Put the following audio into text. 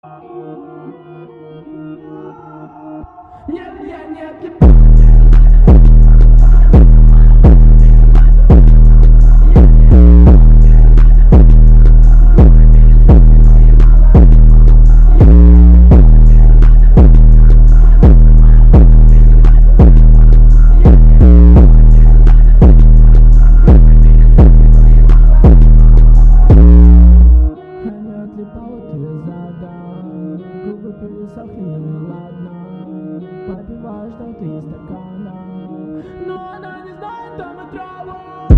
Нет, я нет, отлипала ты задам. Губы пересохли, ну и ладно. Попиваю что-то из стакана, но она не знает, там и трава.